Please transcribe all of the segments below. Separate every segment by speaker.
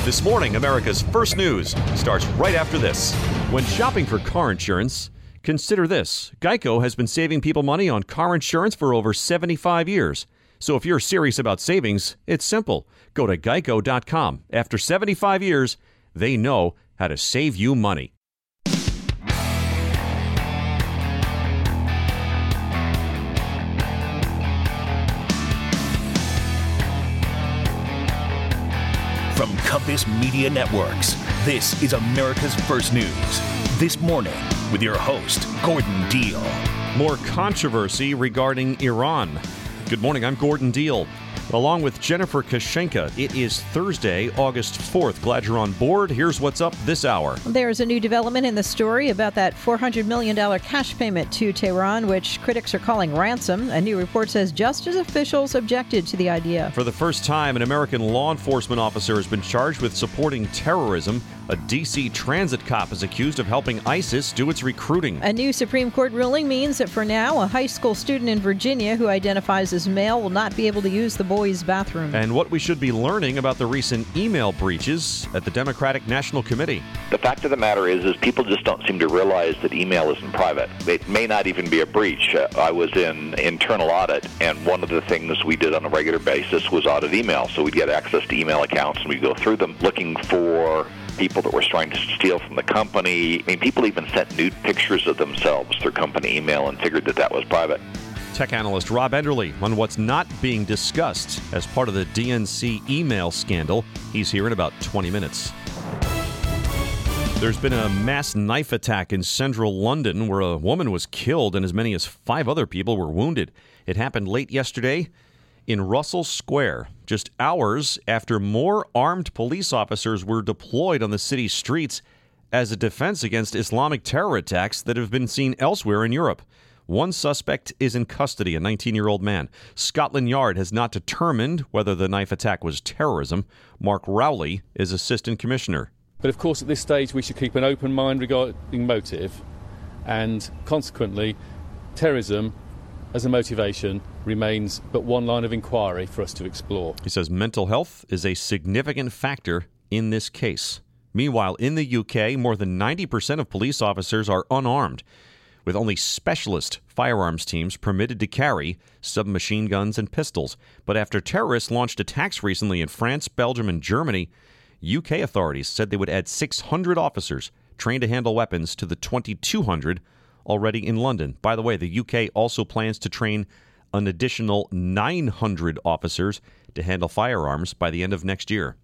Speaker 1: This morning, America's first news starts right after this. When shopping for car insurance, consider this. Geico has been saving people money on car insurance for over 75 years. So if you're serious about savings, it's simple. Go to geico.com. After 75 years, they know how to save you money.
Speaker 2: From Compass Media Networks, this is America's First News. This morning, with your host, Gordon Deal.
Speaker 1: More controversy regarding Iran. Good morning, I'm Gordon Deal. Along with Jennifer Kashenka, it is Thursday, August 4th. Glad you're on board. Here's what's up this hour.
Speaker 3: There's a new development in the story about that $400 million cash payment to Tehran, which critics are calling ransom. A new report says justice officials objected to the idea.
Speaker 1: For the first time, an American law enforcement officer has been charged with supporting terrorism. A D.C. transit cop is accused of helping ISIS do its recruiting.
Speaker 3: A new Supreme Court ruling means that for now, a high school student in Virginia who identifies as male will not be able to use the boys' bathroom.
Speaker 1: And what we should be learning about the recent email breaches at the Democratic National Committee.
Speaker 4: The fact of the matter is people just don't seem to realize that email isn't private. It may not even be a breach. I was in internal audit, and one of the things we did on a regular basis was audit email. So we'd get access to email accounts, and we'd go through them looking for people that were trying to steal from the company. I mean, people even sent nude pictures of themselves through company email and figured that that was private.
Speaker 1: Tech analyst Rob Enderle on what's not being discussed as part of the DNC email scandal. He's here in about 20 minutes. There's been a mass knife attack in central London where a woman was killed and as many as 5 other people were wounded. It happened late yesterday in Russell Square, just hours after more armed police officers were deployed on the city's streets as a defense against Islamic terror attacks that have been seen elsewhere in Europe. One suspect is in custody, a 19-year-old man. Scotland Yard has not determined whether the knife attack was terrorism. Mark Rowley is assistant commissioner.
Speaker 5: But of course, at this stage, we should keep an open mind regarding motive, and consequently, terrorism as a motivation remains but one line of inquiry for us to explore.
Speaker 1: He says mental health is a significant factor in this case. Meanwhile, in the UK, more than 90% of police officers are unarmed, with only specialist firearms teams permitted to carry submachine guns and pistols. But after terrorists launched attacks recently in France, Belgium, and Germany, UK authorities said they would add 600 officers trained to handle weapons to the 2,200 already in London. By the way, the UK also plans to train an additional 900 officers to handle firearms by the end of next year.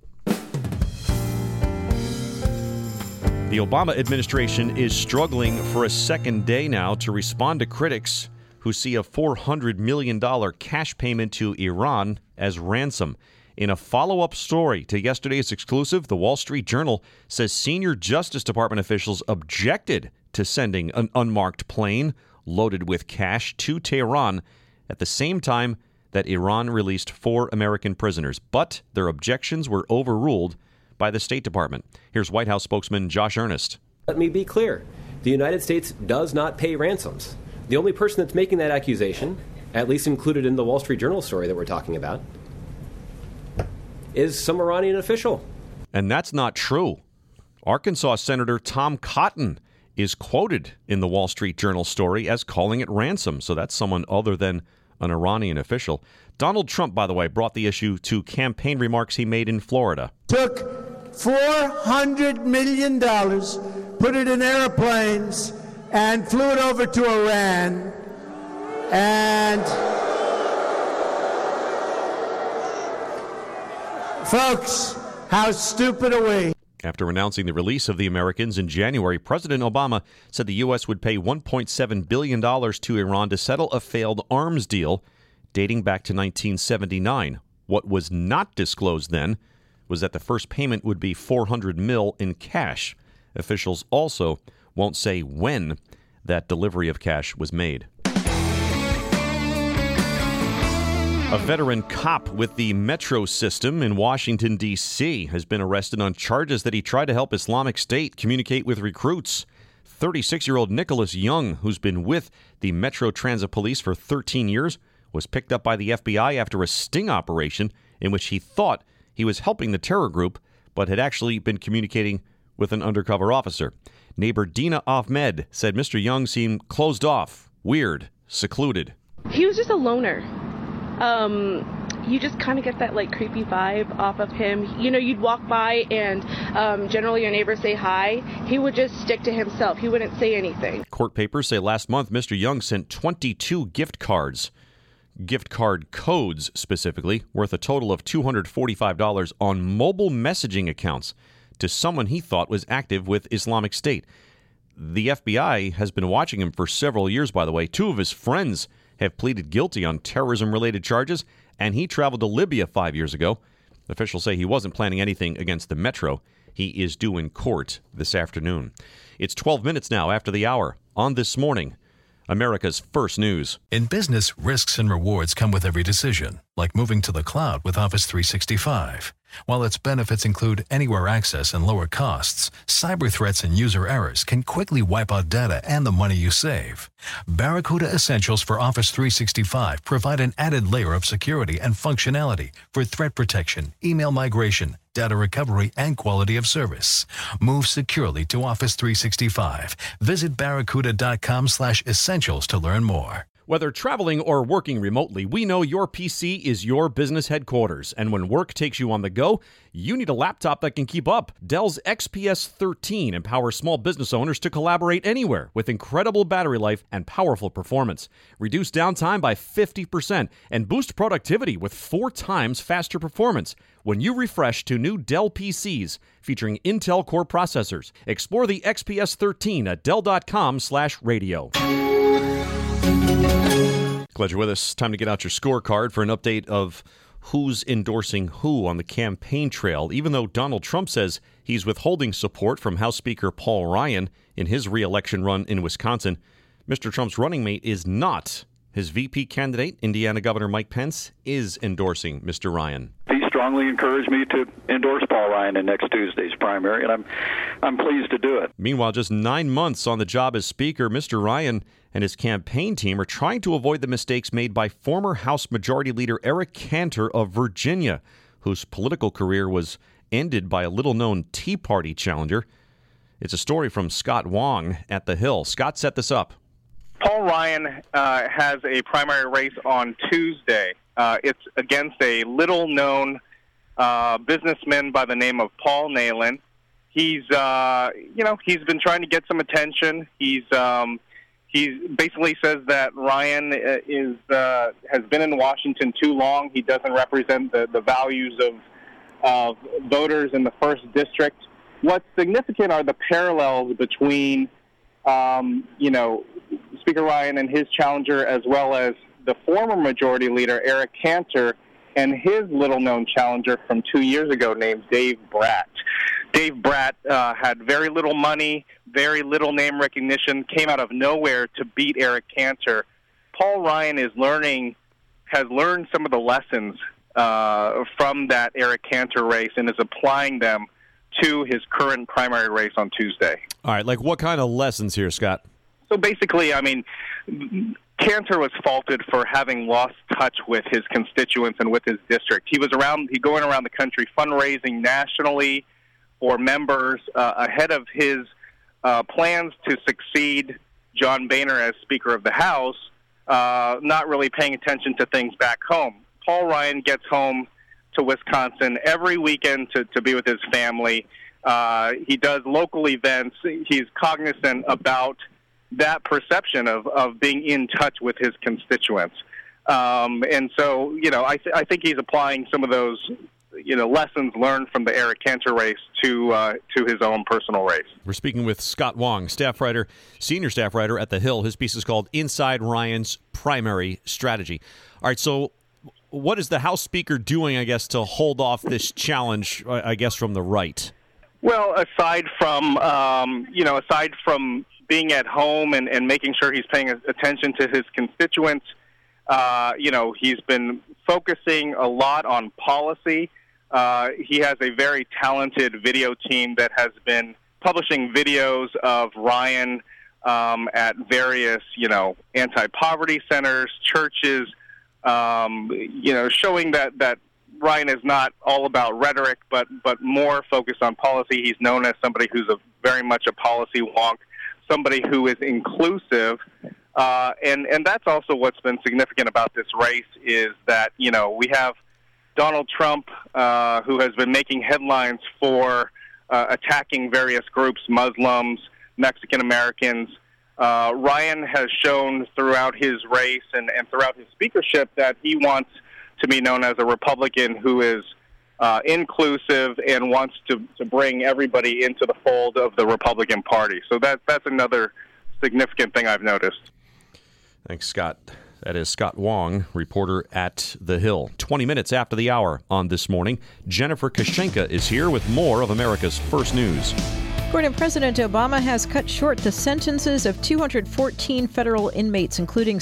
Speaker 1: The Obama administration is struggling for a second day now to respond to critics who see a $400 million cash payment to Iran as ransom. In a follow-up story to yesterday's exclusive, the Wall Street Journal says senior Justice Department officials objected to sending an unmarked plane loaded with cash to Tehran at the same time that Iran released 4 American prisoners. But their objections were overruled by the State Department. Here's White House spokesman Josh Earnest.
Speaker 6: Let me be clear. The United States does not pay ransoms. The only person that's making that accusation, at least included in the Wall Street Journal story that we're talking about, is some Iranian official.
Speaker 1: And that's not true. Arkansas Senator Tom Cotton is quoted in the Wall Street Journal story as calling it ransom. So that's someone other than an Iranian official. Donald Trump, by the way, brought the issue to campaign remarks he made in Florida.
Speaker 7: Took $400 million, put it in airplanes, and flew it over to Iran. And folks, how stupid are we?
Speaker 1: After announcing the release of the Americans in January, President Obama said the U.S. would pay $1.7 billion to Iran to settle a failed arms deal dating back to 1979. What was not disclosed then was that the first payment would be $400 million in cash. Officials also won't say when that delivery of cash was made. A veteran cop with the Metro system in Washington, D.C. has been arrested on charges that he tried to help Islamic State communicate with recruits. 36-year-old Nicholas Young, who's been with the Metro Transit Police for 13 years, was picked up by the FBI after a sting operation in which he thought he was helping the terror group but had actually been communicating with an undercover officer. Neighbor Dina Ahmed said Mr. Young seemed closed off, weird, secluded.
Speaker 8: He was just a loner. You just kind of get that creepy vibe off of him. You'd walk by and generally your neighbors say hi. He would just stick to himself. He wouldn't say anything.
Speaker 1: Court papers say last month Mr. Young sent 22 gift cards, gift card codes specifically, worth a total of $245 on mobile messaging accounts to someone he thought was active with Islamic State. The FBI has been watching him for several years, by the way. 2 of his friends have pleaded guilty on terrorism-related charges, and he traveled to Libya 5 years ago. Officials say he wasn't planning anything against the Metro. He is due in court this afternoon. It's 12 minutes now after the hour on This Morning, America's First News.
Speaker 9: In business, risks and rewards come with every decision, like moving to the cloud with Office 365. While its benefits include anywhere access and lower costs, cyber threats and user errors can quickly wipe out data and the money you save. Barracuda Essentials for Office 365 provide an added layer of security and functionality for threat protection, email migration, data recovery, and quality of service. Move securely to Office 365. Visit barracuda.com/essentials to learn more.
Speaker 1: Whether traveling or working remotely, we know your PC is your business headquarters. And when work takes you on the go, you need a laptop that can keep up. Dell's XPS 13 empowers small business owners to collaborate anywhere with incredible battery life and powerful performance. Reduce downtime by 50% and boost productivity with 4 times faster performance when you refresh to new Dell PCs featuring Intel Core processors. Explore the XPS 13 at Dell.com/radio. Glad you're with us. Time to get out your scorecard for an update of who's endorsing who on the campaign trail. Even though Donald Trump says he's withholding support from House Speaker Paul Ryan in his re-election run in Wisconsin, Mr. Trump's running mate is not. His VP candidate, Indiana Governor Mike Pence, is endorsing Mr. Ryan.
Speaker 10: He strongly encouraged me to endorse Paul Ryan in next Tuesday's primary, and I'm pleased to do it.
Speaker 1: Meanwhile, just 9 months on the job as Speaker, Mr. Ryan and his campaign team are trying to avoid the mistakes made by former House Majority Leader Eric Cantor of Virginia, whose political career was ended by a little-known Tea Party challenger. It's a story from Scott Wong at The Hill. Scott set this up.
Speaker 11: Paul Ryan has a primary race on Tuesday. It's against a little-known businessman by the name of Paul Nehlen. He's he's been trying to get some attention. He basically says that Ryan has been in Washington too long. He doesn't represent the values of voters in the 1st District. What's significant are the parallels between, Speaker Ryan and his challenger, as well as the former Majority Leader, Eric Cantor, and his little-known challenger from 2 years ago named Dave Brat. Dave Brat had very little money, very little name recognition, came out of nowhere to beat Eric Cantor. Paul Ryan has learned some of the lessons from that Eric Cantor race and is applying them to his current primary race on Tuesday.
Speaker 1: All right, like what kind of lessons here, Scott?
Speaker 11: So basically, Cantor was faulted for having lost touch with his constituents and with his district. He was going around the country fundraising nationally for members ahead of his plans to succeed John Boehner as Speaker of the House, not really paying attention to things back home. Paul Ryan gets home to Wisconsin every weekend to be with his family. He does local events. He's cognizant about that perception of being in touch with his constituents. And so, I think he's applying some of those, lessons learned from the Eric Cantor race to his own personal race.
Speaker 1: We're speaking with Scott Wong, senior staff writer at The Hill. His piece is called Inside Ryan's Primary Strategy. All right, so what is the House Speaker doing, I guess, to hold off this challenge, I guess, from the right?
Speaker 11: Well, aside from being at home and making sure he's paying attention to his constituents, he's been focusing a lot on policy. He has a very talented video team that has been publishing videos of Ryan at various, anti-poverty centers, churches, showing that Ryan is not all about rhetoric, but more focused on policy. He's known as somebody who's very much a policy wonk, somebody who is inclusive, and that's also what's been significant about this race is that, you know, we have Donald Trump, who has been making headlines for attacking various groups, Muslims, Mexican Americans. Ryan has shown throughout his race and throughout his speakership that he wants to be known as a Republican who is inclusive and wants to bring everybody into the fold of the Republican Party. So that's another significant thing I've noticed.
Speaker 1: Thanks, Scott. That is Scott Wong, reporter at The Hill. 20 minutes after the hour on This Morning, Jennifer Kashenka is here with more of America's First News.
Speaker 3: Gordon, President Obama has cut short the sentences of 214 federal inmates, including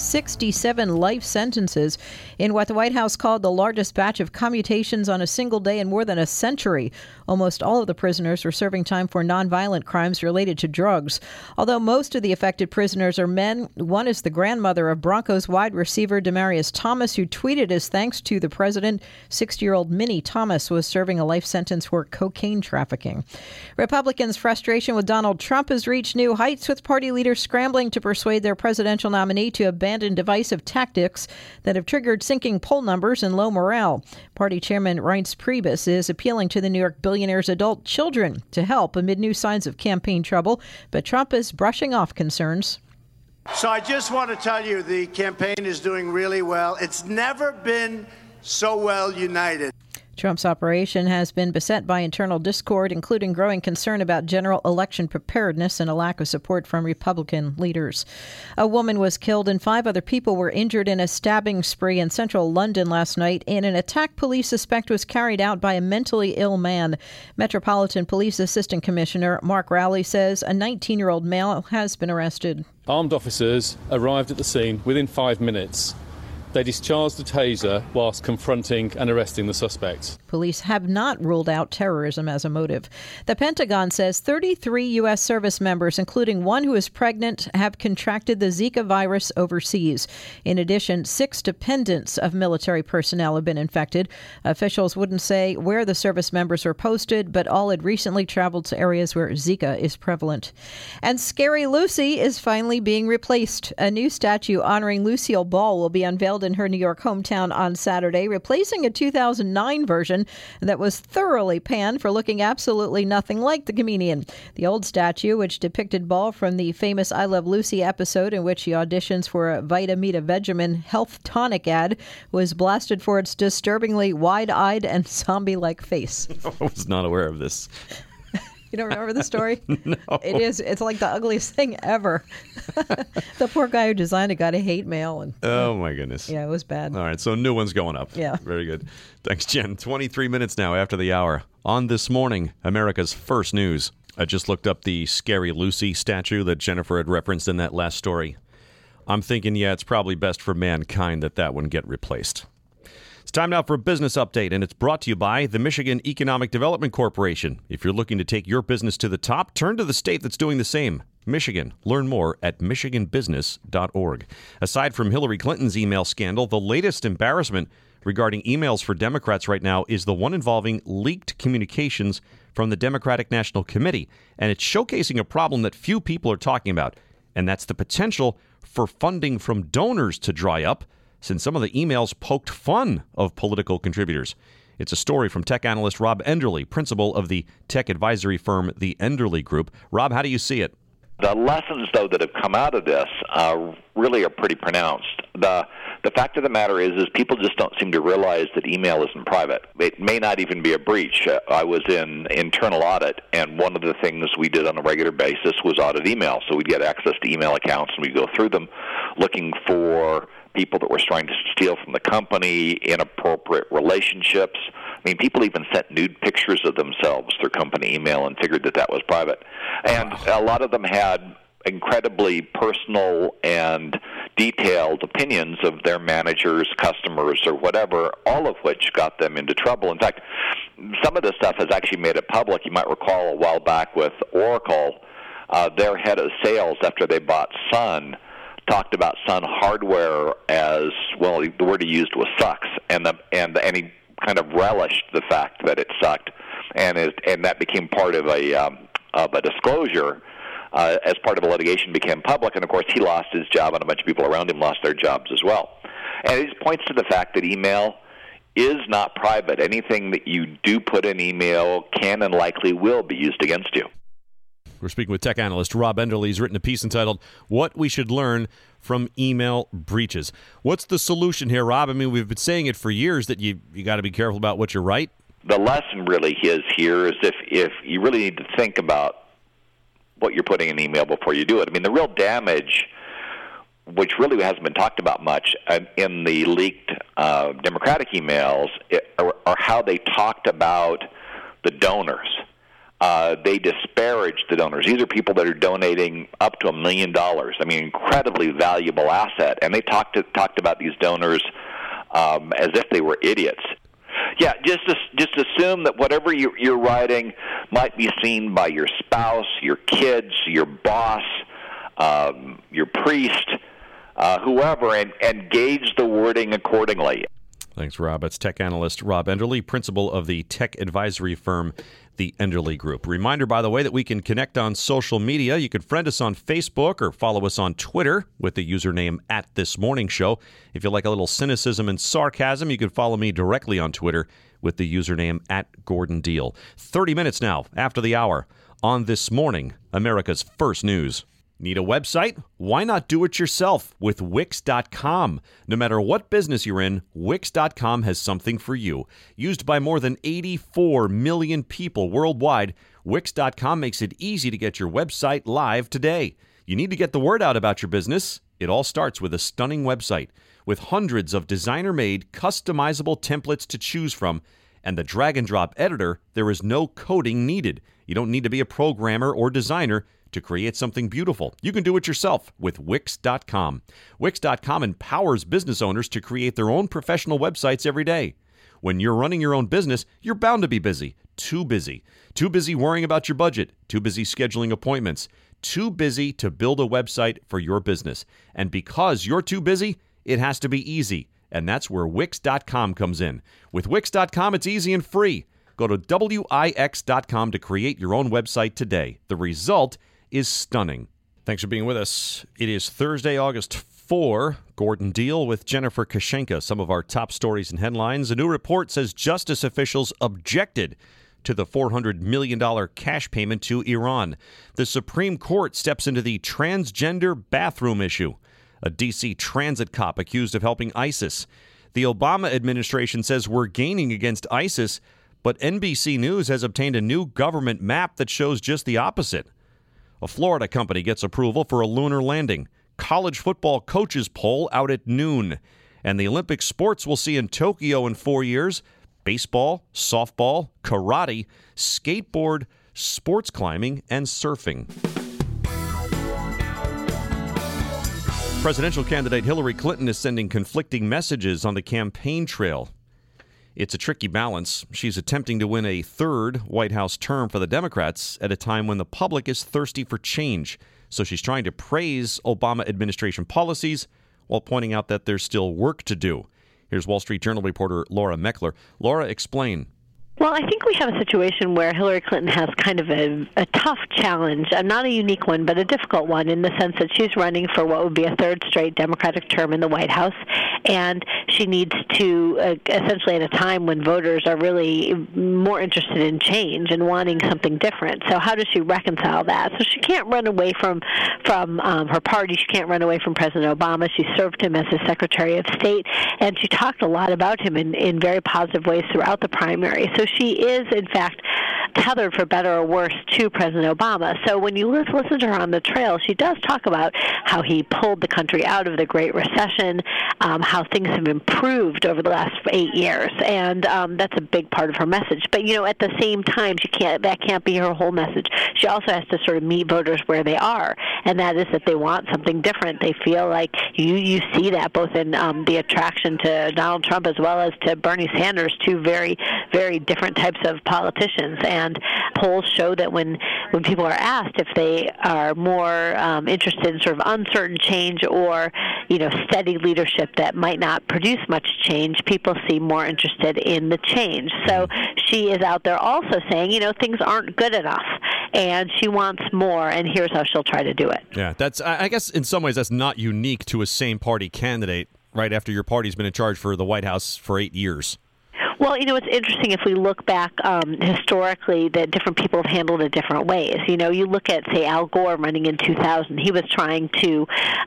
Speaker 3: 67 life sentences, in what the White House called the largest batch of commutations on a single day in more than a century. Almost all of the prisoners were serving time for nonviolent crimes related to drugs. Although most of the affected prisoners are men, one is the grandmother of Broncos wide receiver Demaryius Thomas, who tweeted his thanks to the president. 60-year-old Minnie Thomas was serving a life sentence for cocaine trafficking. Republicans' frustration with Donald Trump has reached new heights, with party leaders scrambling to persuade their presidential nominee to abandon divisive tactics that have triggered sinking poll numbers and low morale. Party chairman Reince Priebus is appealing to the New York billionaire's adult children to help amid new signs of campaign trouble, but Trump is brushing off concerns.
Speaker 7: So I just want to tell you the campaign is doing really well. It's never been so well united.
Speaker 3: Trump's operation has been beset by internal discord, including growing concern about general election preparedness and a lack of support from Republican leaders. A woman was killed and 5 other people were injured in a stabbing spree in central London last night in an attack police suspect was carried out by a mentally ill man. Metropolitan Police Assistant Commissioner Mark Rowley says a 19-year-old male has been arrested.
Speaker 5: Armed officers arrived at the scene within 5 minutes. They discharged the taser whilst confronting and arresting the suspects.
Speaker 3: Police have not ruled out terrorism as a motive. The Pentagon says 33 U.S. service members, including one who is pregnant, have contracted the Zika virus overseas. In addition, 6 dependents of military personnel have been infected. Officials wouldn't say where the service members were posted, but all had recently traveled to areas where Zika is prevalent. And Scary Lucy is finally being replaced. A new statue honoring Lucille Ball will be unveiled in her New York hometown on Saturday, replacing a 2009 version that was thoroughly panned for looking absolutely nothing like the comedian. The old statue, which depicted Ball from the famous I Love Lucy episode in which he auditions for a Vita Vegemin health tonic ad, was blasted for its disturbingly wide-eyed and zombie-like face.
Speaker 1: I was not aware of this.
Speaker 3: You don't remember the story?
Speaker 1: No.
Speaker 3: It's like the ugliest thing ever. The poor guy who designed it got a hate mail. And
Speaker 1: oh, my goodness.
Speaker 3: Yeah, it was bad.
Speaker 1: All right, so new one's going up.
Speaker 3: Yeah.
Speaker 1: Very good. Thanks, Jen. 23 minutes now after the hour. On This Morning, America's First News. I just looked up the Scary Lucy statue that Jennifer had referenced in that last story. I'm thinking, yeah, it's probably best for mankind that one get replaced. It's time now for a business update, and it's brought to you by the Michigan Economic Development Corporation. If you're looking to take your business to the top, turn to the state that's doing the same. Michigan. Learn more at michiganbusiness.org. Aside from Hillary Clinton's email scandal, the latest embarrassment regarding emails for Democrats right now is the one involving leaked communications from the Democratic National Committee. And it's showcasing a problem that few people are talking about, and that's the potential for funding from donors to dry up, since some of the emails poked fun of political contributors. It's a story from tech analyst Rob Enderle, principal of the tech advisory firm, the Enderle Group. Rob, how do you see it?
Speaker 4: The lessons, though, that have come out of this really are pretty pronounced. The fact of the matter is people just don't seem to realize that email isn't private. It may not even be a breach. I was in internal audit, and one of the things we did on a regular basis was audit email. So we'd get access to email accounts, and we'd go through them looking for people that were trying to steal from the company, inappropriate relationships. I mean, people even sent nude pictures of themselves through company email and figured that was private. And a lot of them had incredibly personal and detailed opinions of their managers, customers, or whatever, all of which got them into trouble. In fact, some of this stuff has actually made it public. You might recall a while back with Oracle, their head of sales, after they bought Sun, talked about Sun hardware as, well, the word he used was sucks, and he kind of relished the fact that it sucked, and that became part of a disclosure as part of a litigation became public, and of course he lost his job and a bunch of people around him lost their jobs as well. And it just points to the fact that email is not private. Anything that you do put in email can and likely will be used against you.
Speaker 1: We're speaking with tech analyst Rob Enderle. He's written a piece entitled, What We Should Learn from Email Breaches. What's the solution here, Rob? I mean, we've been saying it for years that you got to be careful about what you write.
Speaker 4: The lesson really is here is if you really need to think about what you're putting in email before you do it. I mean, the real damage, which really hasn't been talked about much in the leaked Democratic emails, are how they talked about the donors. They disparaged the donors. These are people that are donating up to $1 million. I mean, incredibly valuable asset. And they talked about these donors as if they were idiots. Yeah, just assume that whatever you're writing might be seen by your spouse, your kids, your boss, your priest, whoever, and gauge the wording accordingly.
Speaker 1: Thanks, Rob. It's tech analyst Rob Enderle, principal of the tech advisory firm, the Enderle Group. Reminder, by the way, that we can connect on social media. You can friend us on Facebook or follow us on Twitter with the username @ThisMorningShow. If you like a little cynicism and sarcasm, you can follow me directly on Twitter with the username @GordonDeal. 30 minutes now after the hour on This Morning, America's First News. Need a website? Why not do it yourself with Wix.com? No matter what business you're in, Wix.com has something for you. Used by more than 84 million people worldwide, Wix.com makes it easy to get your website live today. You need to get the word out about your business? It all starts with a stunning website. With hundreds of designer-made, customizable templates to choose from, and the drag-and-drop editor, there is no coding needed. You don't need to be a programmer or designer to create something beautiful. You can do it yourself with Wix.com. Wix.com empowers business owners to create their own professional websites every day. When you're running your own business, you're bound to be busy. Too busy. Too busy worrying about your budget. Too busy scheduling appointments. Too busy to build a website for your business. And because you're too busy, it has to be easy. And that's where Wix.com comes in. With Wix.com, it's easy and free. Go to Wix.com to create your own website today. The result is stunning. Thanks for being with us. It is Thursday, August 4. Gordon Deal with Jennifer Kashenka. Some of our top stories and headlines. A new report says justice officials objected to the $400 million cash payment to Iran. The Supreme Court steps into the transgender bathroom issue. A D.C. transit cop accused of helping ISIS. The Obama administration says we're gaining against ISIS, but NBC News has obtained a new government map that shows just the opposite. A Florida company gets approval for a lunar landing. College football coaches poll out at noon. And the Olympic sports we'll see in Tokyo in 4 years: baseball, softball, karate, skateboard, sports climbing, and surfing. Presidential candidate Hillary Clinton is sending conflicting messages on the campaign trail. It's a tricky balance. She's attempting to win a third White House term for the Democrats at a time when the public is thirsty for change. So she's trying to praise Obama administration policies while pointing out that there's still work to do. Here's Wall Street Journal reporter Laura Meckler. Laura, explain.
Speaker 12: Well, I think we have a situation where Hillary Clinton has kind of a tough challenge, not a unique one, but a difficult one in the sense that she's running for what would be a third straight Democratic term in the White House, and she needs to, essentially at a time when voters are really more interested in change and wanting something different. So how does she reconcile that? So she can't run away from her party. She can't run away from President Obama. She served him as his Secretary of State, and she talked a lot about him in very positive ways throughout the primary. So she is, in fact, tethered, for better or worse, to President Obama. So when you listen to her on the trail, she does talk about how he pulled the country out of the Great Recession, how things have improved over the last 8 years, and that's a big part of her message. But, at the same time, that can't be her whole message. She also has to sort of meet voters where they are, and that is that they want something different. They feel like you see that both in the attraction to Donald Trump as well as to Bernie Sanders, two very, very different types of politicians. And polls show that when people are asked if they are more interested in sort of uncertain change or, steady leadership that might not produce much change, people seem more interested in the change. So she is out there also saying, things aren't good enough, and she wants more, and here's how she'll try to do it.
Speaker 1: Yeah, I guess in some ways that's not unique to a same-party candidate right after your party's been in charge for the White House for 8 years.
Speaker 12: Well, it's interesting if we look back historically that different people have handled it different ways. You look at, say, Al Gore running in 2000. He was trying to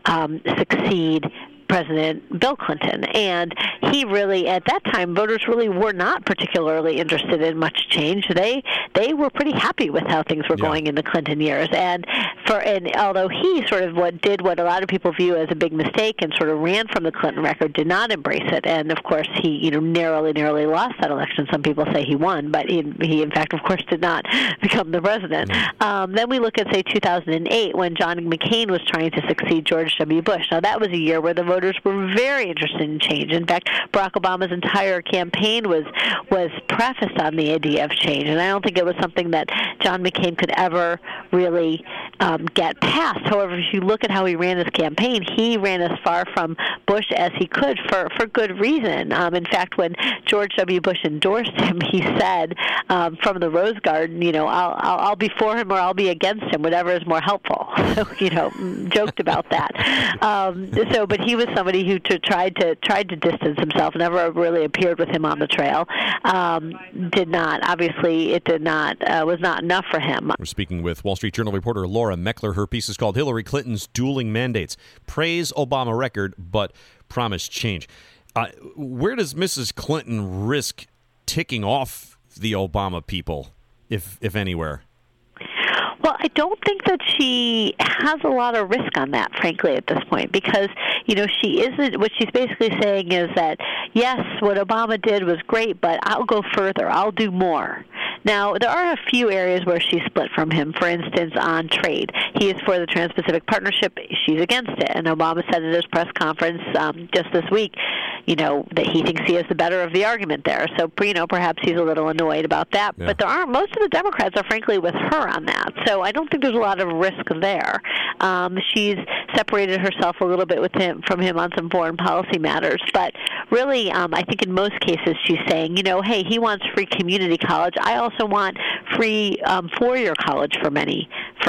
Speaker 12: succeed President Bill Clinton, and he really, at that time, voters really were not particularly interested in much change. They were pretty happy with how things were going in the Clinton years, and although he sort of did what a lot of people view as a big mistake and sort of ran from the Clinton record, did not embrace it, and of course he narrowly lost that election. Some people say he won, but he in fact, of course, did not become the president. Then we look at, say, 2008 when John McCain was trying to succeed George W. Bush. Now that was a year where the voters were very interested in change. In fact, Barack Obama's entire campaign was prefaced on the idea of change, and I don't think it was something that John McCain could ever really get past. However, if you look at how he ran his campaign, he ran as far from Bush as he could for good reason. In fact, when George W. Bush endorsed him, he said from the Rose Garden, I'll be for him or I'll be against him, whatever is more helpful. So, joked about that. But he was somebody who tried to distance himself, never really appeared with him on the trail. Did not. Obviously, it did not. Was not enough for him.
Speaker 1: We're speaking with Wall Street Journal reporter Laura Meckler. Her piece is called Hillary Clinton's Dueling Mandates. Praise Obama record, but promise change. Where does Mrs. Clinton risk ticking off the Obama people, if anywhere?
Speaker 12: Well, I don't think that she has a lot of risk on that, frankly, at this point, because, she isn't. What she's basically saying is that, yes, what Obama did was great, but I'll go further. I'll do more. Now, there are a few areas where she's split from him. For instance, on trade. He is for the Trans-Pacific Partnership. She's against it. And Obama said at his press conference just this week, that he thinks he has the better of the argument there. So, perhaps he's a little annoyed about that. Yeah. But most of the Democrats are, frankly, with her on that. So I don't think there's a lot of risk there. She's separated herself a little bit from him on some foreign policy matters. But really, I think in most cases she's saying, hey, he wants free community college. I also want free four-year college for many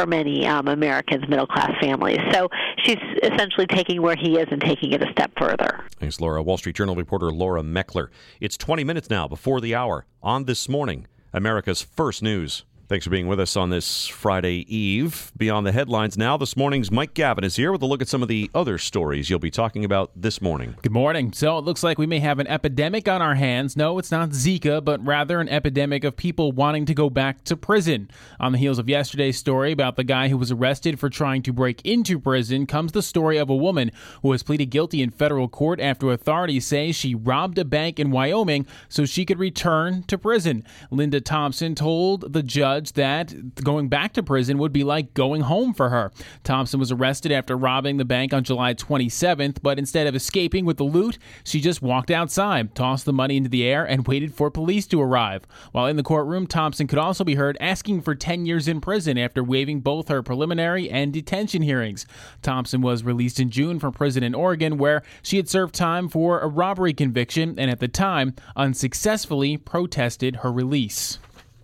Speaker 12: Americans, middle-class families. So she's essentially taking where he is and taking it a step further.
Speaker 1: Thanks, Laura. Wall Street Journal reporter Laura Meckler. It's 20 minutes now before the hour on This Morning, America's First News. Thanks for being with us on this Friday Eve. Beyond the headlines now, this morning's Mike Gavin is here with a look at some of the other stories you'll be talking about this morning.
Speaker 13: Good morning. So it looks like we may have an epidemic on our hands. No, it's not Zika, but rather an epidemic of people wanting to go back to prison. On the heels of yesterday's story about the guy who was arrested for trying to break into prison comes the story of a woman who has pleaded guilty in federal court after authorities say she robbed a bank in Wyoming so she could return to prison. Linda Thompson told the judge that going back to prison would be like going home for her. Thompson was arrested after robbing the bank on July 27th, but instead of escaping with the loot, she just walked outside, tossed the money into the air, and waited for police to arrive. While in the courtroom, Thompson could also be heard asking for 10 years in prison after waiving both her preliminary and detention hearings. Thompson was released in June from prison in Oregon, where she had served time for a robbery conviction and at the time unsuccessfully protested her release.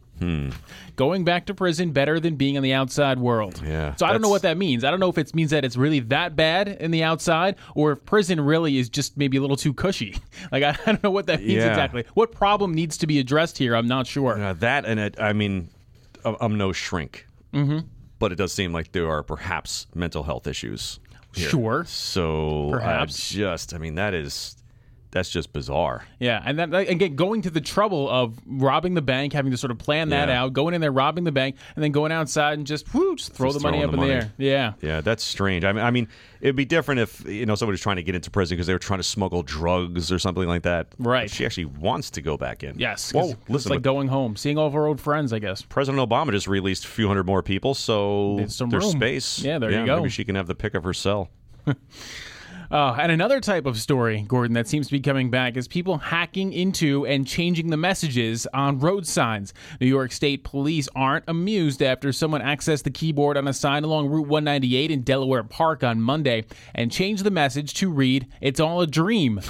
Speaker 13: Going back to prison better than being in the outside world.
Speaker 1: Yeah,
Speaker 13: so I don't know what that means. I don't know if it means that it's really that bad in the outside or if prison really is just maybe a little too cushy. Like, I don't know what that means exactly. What problem needs to be addressed here? I'm not sure.
Speaker 1: That and it, I mean, I'm no shrink. But it does seem like there are perhaps mental health issues here.
Speaker 13: Sure.
Speaker 1: So
Speaker 13: perhaps.
Speaker 1: That's just bizarre.
Speaker 13: Yeah, and then again, going to the trouble of robbing the bank, having to sort of plan that out, going in there, robbing the bank, and then going outside and just throw the money up in the air.
Speaker 1: Yeah, that's strange. I mean, it'd be different if somebody's trying to get into prison because they were trying to smuggle drugs or something like that.
Speaker 13: Right.
Speaker 1: But she actually wants to go back in.
Speaker 13: Yes.
Speaker 1: Whoa,
Speaker 13: it's like going home, seeing all of our old friends, I guess.
Speaker 1: President Obama just released a few hundred more people, so
Speaker 13: there's
Speaker 1: space.
Speaker 13: Yeah, there you go.
Speaker 1: Maybe she can have the pick of her cell.
Speaker 13: And another type of story, Gordon, that seems to be coming back is people hacking into and changing the messages on road signs. New York State Police aren't amused after someone accessed the keyboard on a sign along Route 198 in Delaware Park on Monday and changed the message to read, "It's all a dream."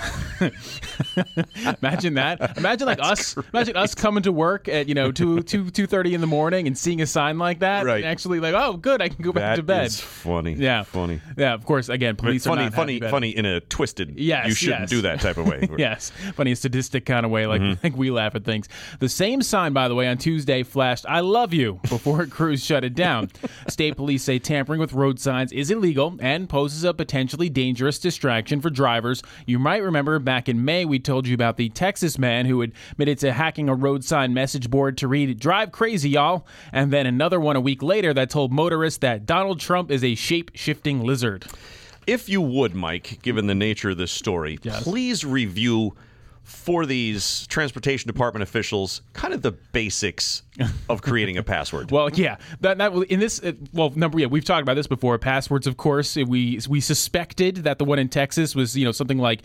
Speaker 13: Imagine that. Imagine us coming to work at 2:30 in the morning and seeing a sign like that,
Speaker 1: right?
Speaker 13: And actually like, oh, good, I can go back to bed.
Speaker 1: That's funny.
Speaker 13: Yeah,
Speaker 1: funny.
Speaker 13: Yeah, of course. Again, police are not
Speaker 1: funny in a twisted. You shouldn't do that type of way.
Speaker 13: Yes, funny sadistic kind of way, like we laugh at things. The same sign, by the way, on Tuesday flashed "I love you" before crews shut it down. State police say tampering with road signs is illegal and poses a potentially dangerous distraction for drivers. You might remember back in May we told you about the Texas man who admitted to hacking a road sign message board to read "Drive crazy, y'all," and then another one a week later that told motorists that Donald Trump is a shape-shifting lizard.
Speaker 1: If you would, Mike, given the nature of this story, please review for these transportation department officials kind of the basics of creating a password.
Speaker 13: Well, yeah, that in this we've talked about this before. Passwords, of course, we suspected that the one in Texas was something like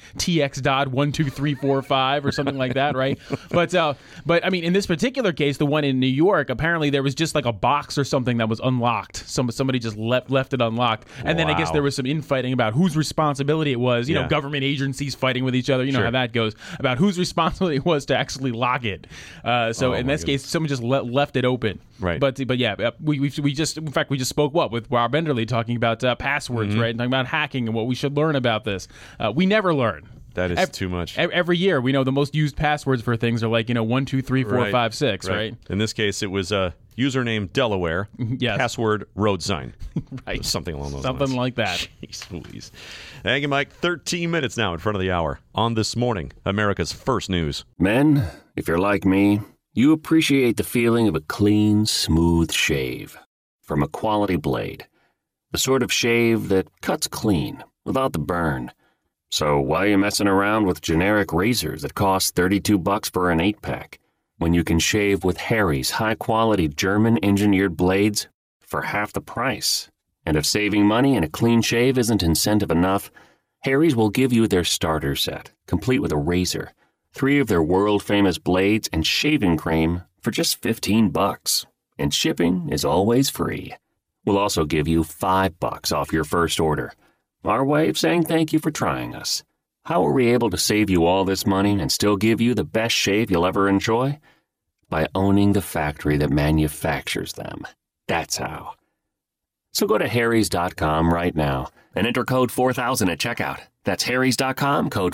Speaker 13: TX.12345 or something like that, right? But I mean, in this particular case, the one in New York, apparently there was just like a box or something that was unlocked. Somebody just left it unlocked, and then I guess there was some infighting about whose responsibility it was. Government agencies fighting with each other. You know how that goes, about whose responsibility it was to actually lock it. In this case, someone just left it open.
Speaker 1: Right.
Speaker 13: But yeah, we just spoke with Rob Enderle talking about passwords, right? And talking about hacking and what we should learn about this. We never learn.
Speaker 1: That is too much.
Speaker 13: Every year, we know the most used passwords for things are like 1, 2, 3, 4, 5, 6, right?
Speaker 1: In this case, it was username Delaware, password road sign,
Speaker 13: right?
Speaker 1: Something along those lines.
Speaker 13: Something like that.
Speaker 1: Jeez Louise. Thank you, Mike. 13 minutes now in front of the hour on This Morning, America's First News.
Speaker 14: Men, if you're like me, you appreciate the feeling of a clean, smooth shave from a quality blade. The sort of shave that cuts clean without the burn. So why are you messing around with generic razors that cost $32 for an 8-pack when you can shave with Harry's high-quality German-engineered blades for half the price? And if saving money and a clean shave isn't incentive enough, Harry's will give you their starter set, complete with a razor, 3 of their world-famous blades, and shaving cream for just $15. And shipping is always free. We'll also give you $5 off your first order. Our way of saying thank you for trying us. How are we able to save you all this money and still give you the best shave you'll ever enjoy? By owning the factory that manufactures them. That's how. So go to harrys.com right now and enter code 4000 at checkout. That's harrys.com, code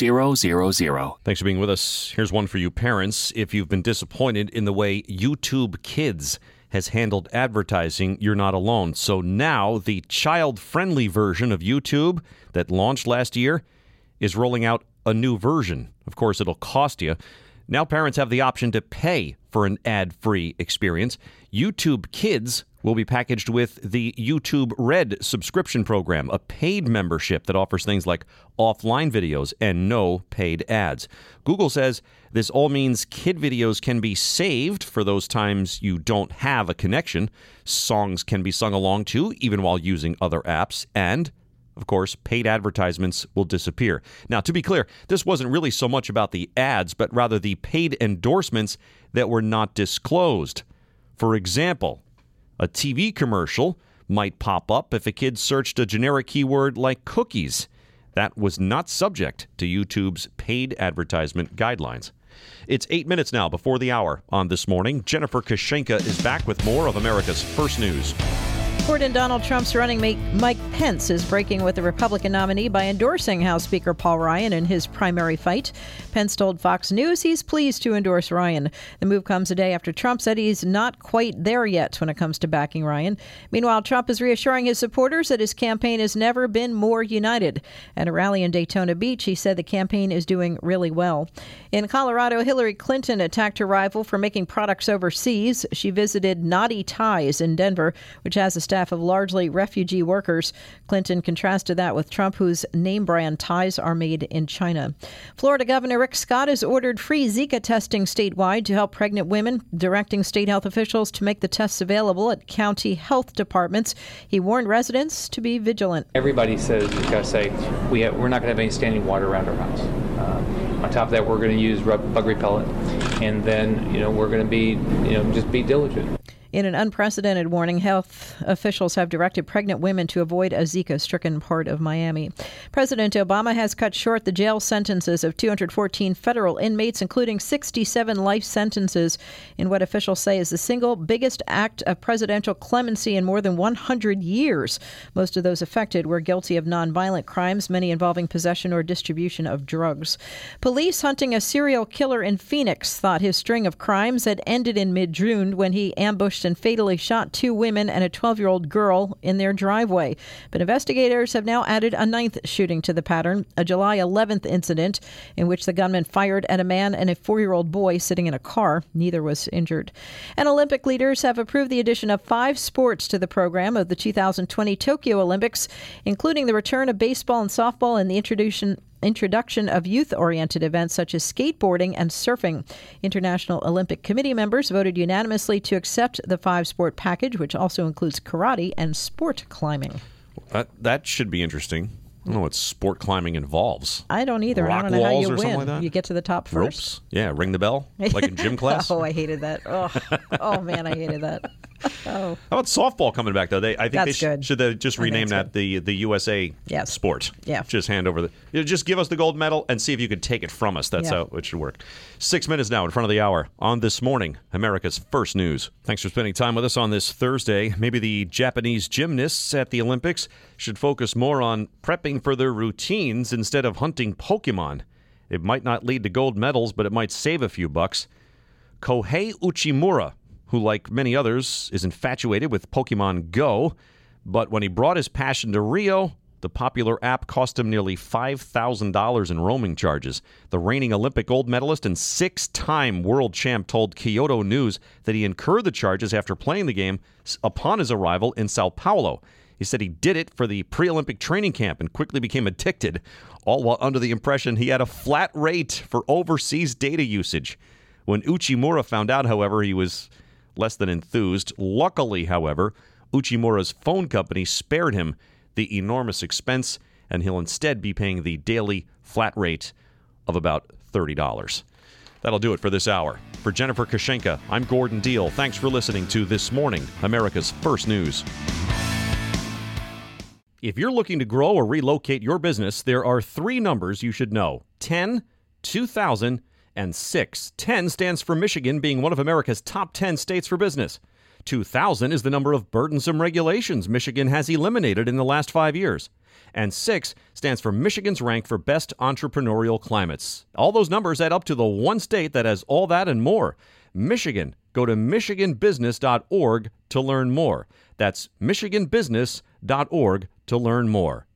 Speaker 14: 4000.
Speaker 1: Thanks for being with us. Here's one for you parents. If you've been disappointed in the way YouTube Kids has handled advertising, you're not alone. So now the child-friendly version of YouTube that launched last year is rolling out a new version. Of course, it'll cost you. Now parents have the option to pay for an ad-free experience. YouTube Kids will be packaged with the YouTube Red subscription program, a paid membership that offers things like offline videos and no paid ads. Google says this all means kid videos can be saved for those times you don't have a connection. Songs can be sung along to, even while using other apps. And, of course, paid advertisements will disappear. Now, to be clear, this wasn't really so much about the ads, but rather the paid endorsements that were not disclosed. For example, a TV commercial might pop up if a kid searched a generic keyword like cookies. That was not subject to YouTube's paid advertisement guidelines. It's 8 minutes now before the hour on This Morning. Jennifer Kashenka is back with more of America's First News.
Speaker 3: Gordon, Donald Trump's running mate Mike Pence is breaking with the Republican nominee by endorsing House Speaker Paul Ryan in his primary fight. Pence told Fox News he's pleased to endorse Ryan. The move comes a day after Trump said he's not quite there yet when it comes to backing Ryan. Meanwhile, Trump is reassuring his supporters that his campaign has never been more united. At a rally in Daytona Beach, he said the campaign is doing really well. In Colorado, Hillary Clinton attacked her rival for making products overseas. She visited Naughty Ties in Denver, which has a staff of largely refugee workers. Clinton contrasted that with Trump, whose name brand ties are made in China. Florida Governor Rick Scott has ordered free Zika testing statewide to help pregnant women, directing state health officials to make the tests available at county health departments. He warned residents to be vigilant.
Speaker 15: Everybody says, we've got to say, we're not going to have any standing water around our house. On top of that, we're going to use bug repellent, and then, we're going to be, just be diligent.
Speaker 3: In an unprecedented warning, health officials have directed pregnant women to avoid a Zika-stricken part of Miami. President Obama has cut short the jail sentences of 214 federal inmates, including 67 life sentences, in what officials say is the single biggest act of presidential clemency in more than 100 years. Most of those affected were guilty of nonviolent crimes, many involving possession or distribution of drugs. Police hunting a serial killer in Phoenix thought his string of crimes had ended in mid-June when he ambushed and fatally shot 2 women and a 12-year-old girl in their driveway. But investigators have now added a 9th shooting to the pattern, a July 11th incident in which the gunman fired at a man and a 4-year-old boy sitting in a car. Neither was injured. And Olympic leaders have approved the addition of 5 sports to the program of the 2020 Tokyo Olympics, including the return of baseball and softball and the introduction of youth-oriented events such as skateboarding and surfing. International Olympic Committee members voted unanimously to accept the 5-sport package, which also includes karate and sport climbing.
Speaker 1: That should be interesting. I don't know what sport climbing involves.
Speaker 3: I don't either.
Speaker 1: Rock
Speaker 3: I don't know how you
Speaker 1: walls or something like
Speaker 3: win.
Speaker 1: that?
Speaker 3: You get to the top first.
Speaker 1: Ropes? Yeah, ring the bell, like in gym class.
Speaker 3: Oh, I hated that. Oh man, I hated that. Oh.
Speaker 1: How about softball coming back, though? I think
Speaker 3: That's
Speaker 1: they
Speaker 3: good.
Speaker 1: should they just rename that
Speaker 3: good.
Speaker 1: the USA sport.
Speaker 3: Yeah.
Speaker 1: Just hand over just give us the gold medal and see if you can take it from us. That's how it should work. 6 minutes now in front of the hour on This Morning, America's First News. Thanks for spending time with us on this Thursday. Maybe the Japanese gymnasts at the Olympics should focus more on prepping for their routines instead of hunting Pokemon. It might not lead to gold medals, but it might save a few bucks. Kohei Uchimura, who, like many others, is infatuated with Pokemon Go. But when he brought his passion to Rio, the popular app cost him nearly $5,000 in roaming charges. The reigning Olympic gold medalist and 6-time world champ told Kyoto News that he incurred the charges after playing the game upon his arrival in Sao Paulo. He said he did it for the pre-Olympic training camp and quickly became addicted, all while under the impression he had a flat rate for overseas data usage. When Uchimura found out, however, he was less than enthused. Luckily, however, Uchimura's phone company spared him the enormous expense, and he'll instead be paying the daily flat rate of about $30. That'll do it for this hour. For Jennifer Kashenka, I'm Gordon Deal. Thanks for listening to This Morning, America's First News. If you're looking to grow or relocate your business, there are 3 numbers you should know: 10, 2000, and 6. 10 stands for Michigan being one of America's top 10 states for business. 2,000 is the number of burdensome regulations Michigan has eliminated in the last 5 years. And 6 stands for Michigan's rank for best entrepreneurial climates. All those numbers add up to the one state that has all that and more. Michigan. Go to michiganbusiness.org to learn more. That's michiganbusiness.org to learn more.